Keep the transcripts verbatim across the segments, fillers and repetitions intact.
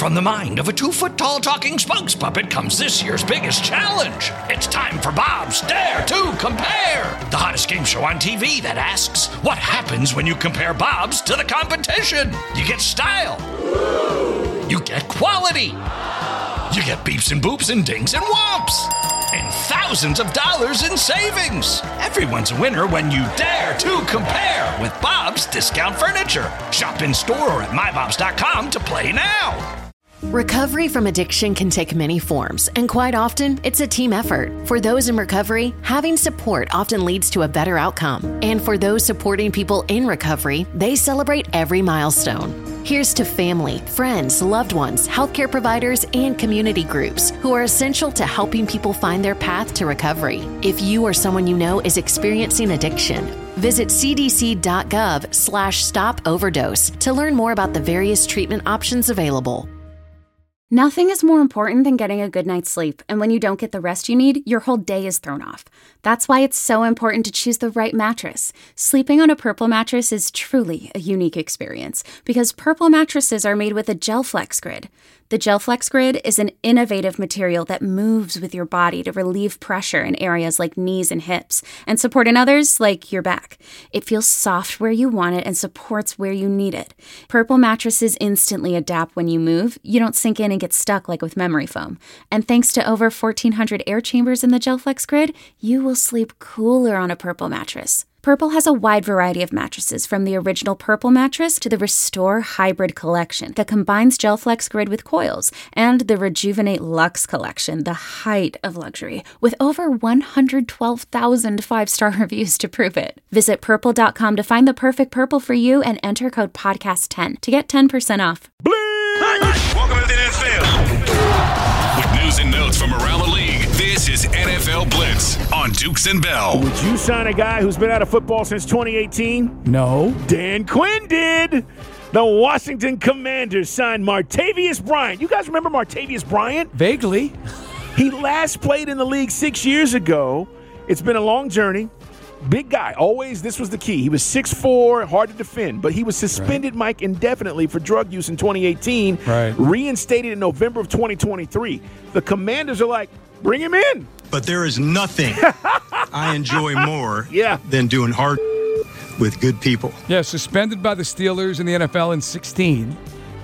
from the mind of a two-foot-tall talking spokes puppet comes this year's biggest challenge. It's time for Bob's Dare to Compare, the hottest game show on T V that asks, what happens when you compare Bobs to the competition? You get style. You get quality. You get beeps and boops and dings and whomps. And thousands of dollars in savings. Everyone's a winner when you dare to compare with Bob's Discount Furniture. Shop in store or at my bobs dot com to play now. Recovery from addiction can take many forms, and quite often, it's a team effort. For those in recovery, having support often leads to a better outcome. And for those supporting people in recovery, they celebrate every milestone. Here's to family, friends, loved ones, healthcare providers, and community groups who are essential to helping people find their path to recovery. If you or someone you know is experiencing addiction, visit c d c dot gov slash stop overdose to learn more about the various treatment options available. Nothing is more important than getting a good night's sleep, and when you don't get the rest you need, your whole day is thrown off. That's why it's so important to choose the right mattress. Sleeping on a Purple mattress is truly a unique experience, because Purple mattresses are made with a GelFlex Grid. The GelFlex Grid is an innovative material that moves with your body to relieve pressure in areas like knees and hips, and support in others like your back. It feels soft where you want it and supports where you need it. Purple mattresses instantly adapt when you move. You don't sink in and get stuck like with memory foam. And thanks to over fourteen hundred air chambers in the GelFlex Grid, you will sleep cooler on a Purple mattress. Purple has a wide variety of mattresses, from the original Purple mattress to the Restore Hybrid collection that combines GelFlex Grid with coils, and the Rejuvenate Luxe collection, the height of luxury, with over one hundred twelve thousand five-star reviews to prove it. Visit purple dot com to find the perfect Purple for you and enter code podcast ten to get ten percent off. Welcome to the N F L. With news and notes from around the league, this is N F L Blitz on Dukes and Bell. Would you sign a guy who's been out of football since twenty eighteen? No. Dan Quinn did. The Washington Commanders signed Martavius Bryant. You guys remember Martavius Bryant? Vaguely. He last played in the league six years ago. It's been a long journey. Big guy. Always, this was the key. He was six foot four, hard to defend, but he was suspended, right. Mike, indefinitely for drug use in twenty eighteen, right. Reinstated in November of twenty twenty-three. The Commanders are like, bring him in. But there is nothing I enjoy more yeah. than doing hard with good people. Yeah, suspended by the Steelers in the N F L in sixteen.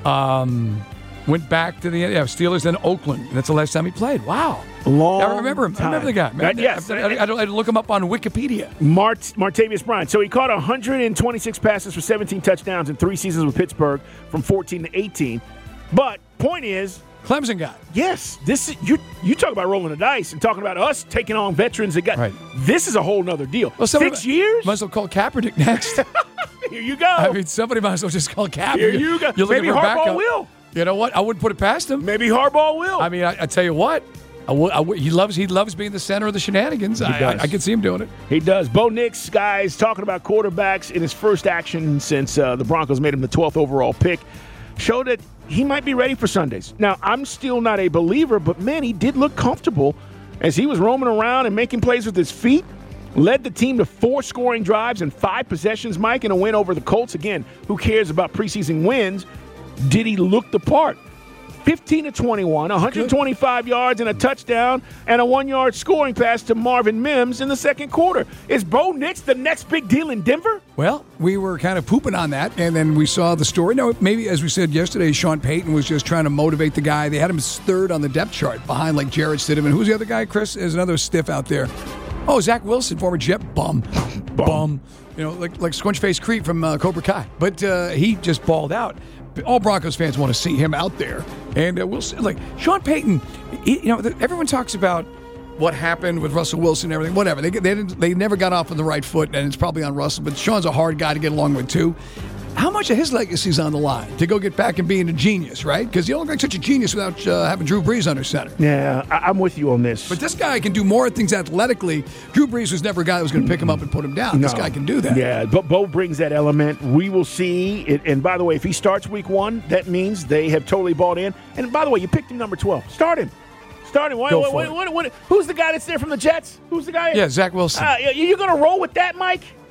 Um, went back to the yeah, Steelers, then Oakland. That's the last time he played. Wow. Long I remember him. Time. I remember the guy. Uh, yes. I, I, I, I, I look him up on Wikipedia. Mart, Martavius Bryant. So he caught one hundred twenty-six passes for seventeen touchdowns in three seasons with Pittsburgh from fourteen to eighteen. But point is, Clemson guy. Yes. This is, you you talk about rolling the dice and talking about us taking on veterans that got right. This is a whole nother deal. Well, Six years? Might as well call Kaepernick next. Here you go. I mean, somebody might as well just call Kaepernick. Here you go. You're Maybe Harbaugh will. You know what? I wouldn't put it past him. Maybe Harbaugh will. I mean, I, I tell you what. I w- I w- he loves he loves being the center of the shenanigans. He I, does. I, I can see him doing it. He does. Bo Nix, guys, talking about quarterbacks in his first action since uh, the Broncos made him the twelfth overall pick, showed that he might be ready for Sundays. Now, I'm still not a believer, but man, he did look comfortable as he was roaming around and making plays with his feet. Led the team to four scoring drives and five possessions, Mike, and a win over the Colts. Again, who cares about preseason wins? Did he look the part? fifteen to twenty-one, one hundred twenty-five yards and a touchdown, and a one-yard scoring pass to Marvin Mims in the second quarter. Is Bo Nix the next big deal in Denver? Well, we were kind of pooping on that, and then we saw the story. No, maybe, as we said yesterday, Sean Payton was just trying to motivate the guy. They had him third on the depth chart behind, like, Jarrett Stidham. And who's the other guy, Chris? There's another stiff out there. Oh, Zach Wilson, former Jet bum. bum. Bum. You know, like like Squinch-Face Creep from uh, Cobra Kai. But uh, he just balled out. All Broncos fans want to see him out there. And uh, we'll see. Like, Sean Payton, he, you know, the, everyone talks about what happened with Russell Wilson and everything. Whatever. They, they, didn't, they never got off on the right foot, and it's probably on Russell. But Sean's a hard guy to get along with, too. How much of his legacy is on the line to go get back and being a genius, right? Because you don't look like such a genius without uh, having Drew Brees under center. Yeah, I- I'm with you on this. But this guy can do more things athletically. Drew Brees was never a guy that was going to pick him up and put him down. No. This guy can do that. Yeah, but Bo brings that element. We will see. It, and by the way, if he starts week one, that means they have totally bought in. And by the way, you picked him number twelve. Start him. Start him. What, Go what, for what, it. what, what, who's the guy that's there from the Jets? Who's the guy? Yeah, Zach Wilson. Uh, you going to roll with that, Mike?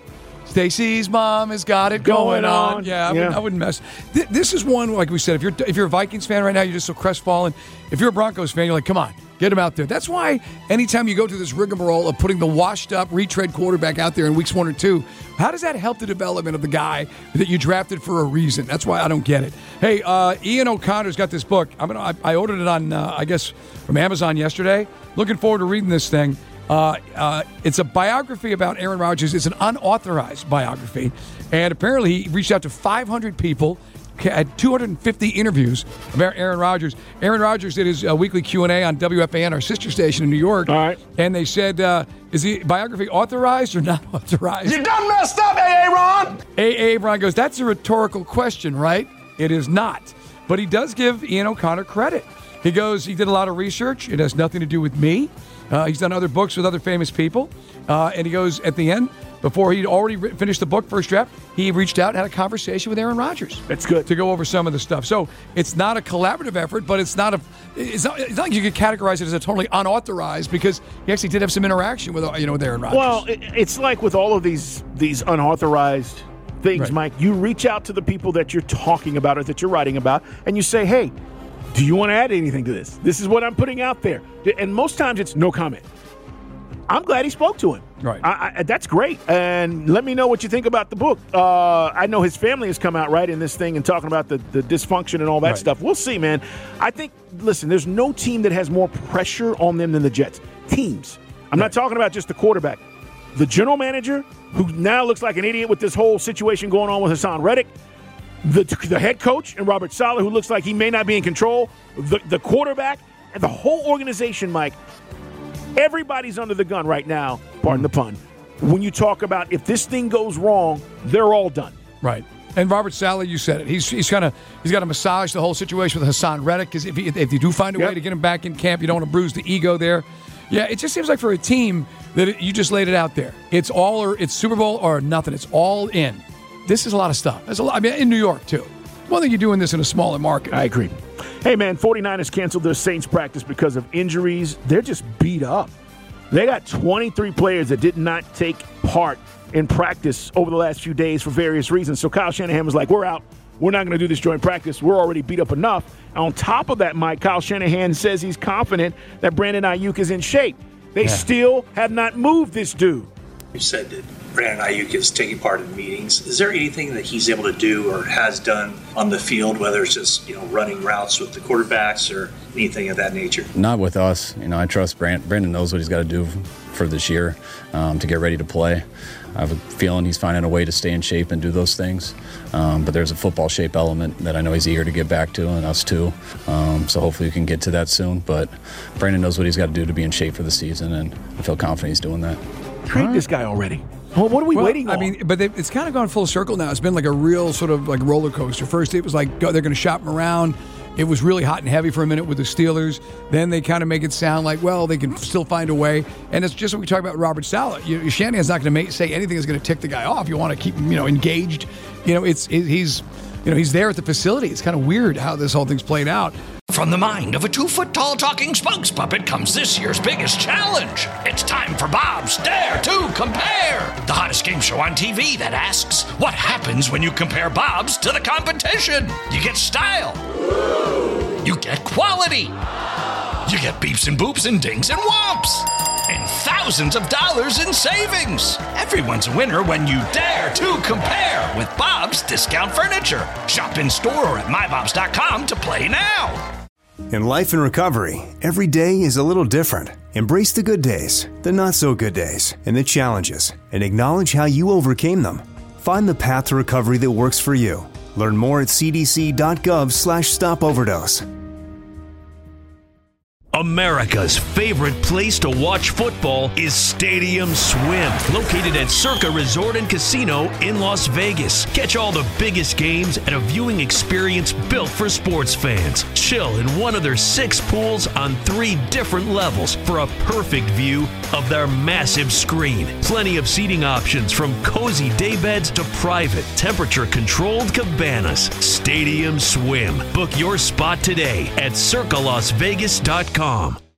Stacey's mom has got it going, Going on. on. Yeah, I, Yeah. Wouldn't, I wouldn't mess. Th- this is one, like we said, if you're if you're a Vikings fan right now, you're just so crestfallen. If you're a Broncos fan, you're like, come on, get him out there. That's why anytime you go through this rigmarole of putting the washed-up, retread quarterback out there in weeks one or two, how does that help the development of the guy that you drafted for a reason? That's why I don't get it. Hey, uh, Ian O'Connor's got this book. I'm gonna. I, I ordered it on, uh, I guess, from Amazon yesterday. Looking forward to reading this thing. Uh, uh, it's a biography about Aaron Rodgers. It's an unauthorized biography. And apparently he reached out to five hundred people, had two hundred fifty interviews about Aaron Rodgers. Aaron Rodgers did his uh, weekly Q and A on W F A N, our sister station in New York. All right. And they said, uh, is the biography authorized or not authorized? You done messed up, A A. Ron! A A. Ron goes, that's a rhetorical question, right? It is not. But he does give Ian O'Connor credit. He goes, he did a lot of research. It has nothing to do with me. Uh, he's done other books with other famous people. Uh, and he goes, at the end, before he'd already re- finished the book, first draft, he reached out and had a conversation with Aaron Rodgers. That's good. To go over some of the stuff. So it's not a collaborative effort, but it's not a. It's not, it's not like you could categorize it as a totally unauthorized because he actually did have some interaction with you know with Aaron Rodgers. Well, it, it's like with all of these these unauthorized things, Right. Mike. You reach out to the people that you're talking about or that you're writing about, and you say, "Hey, do you want to add anything to this? This is what I'm putting out there." And most times it's no comment. I'm glad he spoke to him. Right. I, I, that's great. And let me know what you think about the book. Uh, I know his family has come out right in this thing and talking about the, the dysfunction and all that Right. stuff. We'll see, man. I think, listen, there's no team that has more pressure on them than the Jets. Teams. I'm not talking about just the quarterback. The general manager, who now looks like an idiot with this whole situation going on with Hassan Reddick. The, the head coach and Robert Saleh, who looks like he may not be in control. The, the quarterback and the whole organization, Mike. Everybody's under the gun right now, pardon the pun, when you talk about if this thing goes wrong, they're all done. Right. And Robert Saleh, you said it. He's he's kind of he's got to massage the whole situation with Hassan Reddick because if he, if you do find a Yep. way to get him back in camp, you don't want to bruise the ego there. Yeah, it just seems like for a team that it, you just laid it out there. It's all or it's Super Bowl or nothing. It's all in. This is a lot of stuff. There's a lot. I mean, in New York too. One thing you're doing this in a smaller market. I agree. Hey, man, 49ers canceled their Saints practice because of injuries. They're just beat up. They got twenty-three players that did not take part in practice over the last few days for various reasons. So Kyle Shanahan was like, we're out. We're not going to do this joint practice. We're already beat up enough. On top of that, Mike, Kyle Shanahan says he's confident that Brandon Ayuk is in shape. They Yeah. still have not moved this dude. You said that Brandon Ayuk is taking part in meetings. Is there anything that he's able to do or has done on the field, whether it's just, you know, running routes with the quarterbacks or anything of that nature? Not with us. You know, I trust Brandon. Brandon knows what he's got to do for this year um, to get ready to play. I have a feeling he's finding a way to stay in shape and do those things. Um, but there's a football shape element that I know he's eager to get back to, and us too. Um, so hopefully we can get to that soon. But Brandon knows what he's got to do to be in shape for the season, and I feel confident he's doing that. Trade this guy already. Well, what are we Well, waiting I on? mean, but they, it's kind of gone full circle now. It's been like a real sort of like roller coaster. First, it was like go, they're going to shop him around. It was really hot and heavy for a minute with the Steelers. Then they kind of make it sound like, well, they can still find a way. And it's just what we talk about Robert Saleh. You, Shanahan's not going to say anything that's going to tick the guy off. You want to keep him, you know, engaged. You know, it's it, he's, you know, he's there at the facility. It's kind of weird how this whole thing's played out. From the mind of a two-foot-tall talking spokes puppet comes this year's biggest challenge. It's time for Bob's Dare to Compare, the hottest game show on T V that asks, what happens when you compare Bob's to the competition? You get style. You get quality. You get beeps and boops and dings and whomps. And thousands of dollars in savings. Everyone's a winner when you dare to compare with Bob's Discount Furniture. Shop in store or at my bobs dot com to play now. In life and recovery, every day is a little different. Embrace the good days, the not so good days, and the challenges, and acknowledge how you overcame them. Find the path to recovery that works for you. Learn more at c d c dot gov slash stop overdose. America's favorite place to watch football is Stadium Swim, located at Circa Resort and Casino in Las Vegas. Catch all the biggest games at a viewing experience built for sports fans. Chill in one of their six pools on three different levels for a perfect view of their massive screen. Plenty of seating options from cozy daybeds to private, temperature-controlled cabanas. Stadium Swim. Book your spot today at circa las vegas dot com.